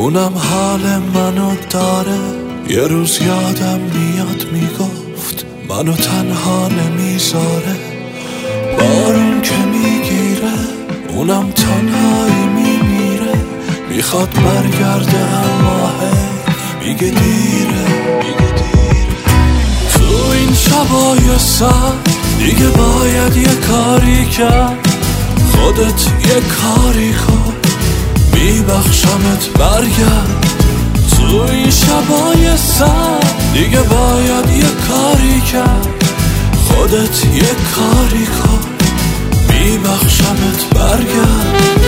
اونم حال منو داره. یه روز یادم میاد میگفت منو تنها نمیذاره. بارون که میگیره اونم تنهایی میمیره. میخواد برگرده اما میگه دیره. تو این شبای سرد دیگه باید یه کاری کرد. خودت یه کاری کن میبخشمت برگرد. تو این شبای سرد دیگه باید یه کاری کرد. خودت یه کاری کن میبخشمت برگرد.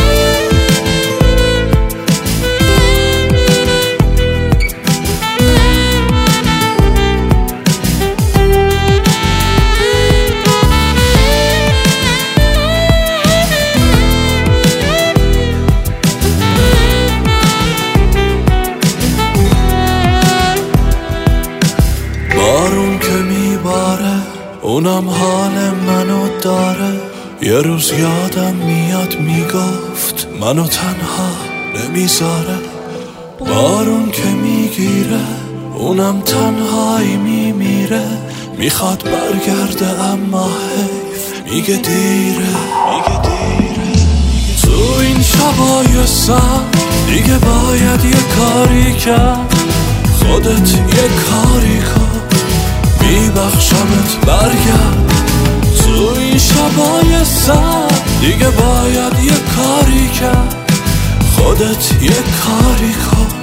بارون که میباره اونم حال منو داره. یه روز یادم میاد میگفت منو تنها نمیذاره. بارون که میگیره اونم تنهایی میمیره. میخواد برگرده اما میگه دیره. تو این شبای سرد دیگه باید یه کاری کرد. خودت یه کاری کن میبخشمت برگرد. تو این شبای سرد دیگه باید یه کاری کرد. خودت یه کاری کن